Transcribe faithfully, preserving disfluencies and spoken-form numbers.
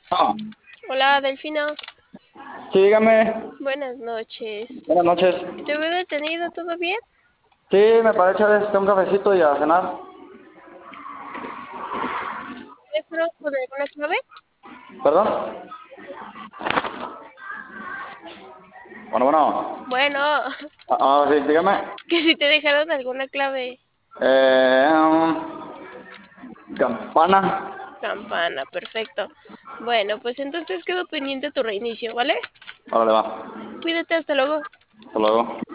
Ah, Hola, Delfina. sí, dígame. Buenas noches. Buenas noches. ¿Te veo detenido? ¿Todo bien? Sí, me parece este un cafecito y a cenar. ¿Teléfono con alguna clave? ¿Perdón? Bueno, bueno. Bueno, Ah, ah, sí, dígame. que si te dejaron alguna clave. Eh, um, campana. Campana, perfecto. Bueno, pues entonces quedo pendiente tu reinicio, ¿vale? Órale, va. Cuídate, hasta luego. Hasta luego.